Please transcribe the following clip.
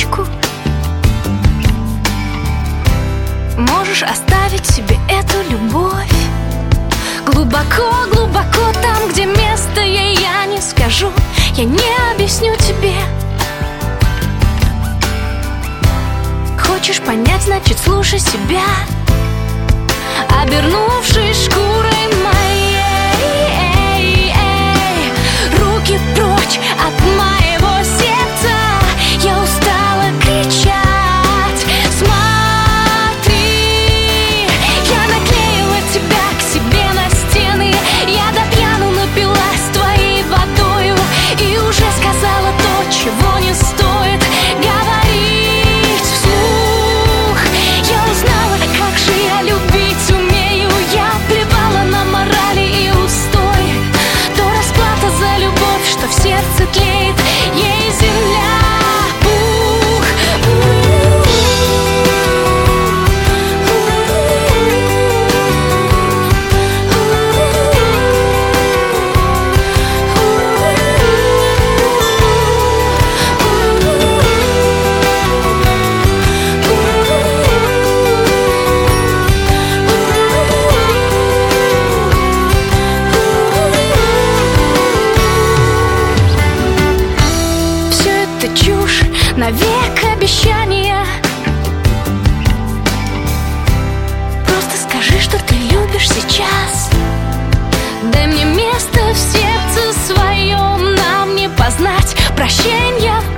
улыбку. Можешь оставить себе эту любовь глубоко, глубоко там, где место ей я не скажу, я не объясню тебе. Хочешь понять, значит слушай себя, обернувшись шкурой моей. Руки прочь от моего сердца, я устала кричать. Смотри, я наклеила тебя к себе на стены, я до пьяну напилась твоей водою и уже сказала то, чего не стоит говорить вслух. Я узнала, как же я любить умею, я плевала на морали и устой. То расплата за любовь, что в сердце тлеет, ей земля пух. Все это чушь, навек обещания. Просто скажи, что ты любишь сейчас. Дай мне место в сердце своем, нам не познать прощенья.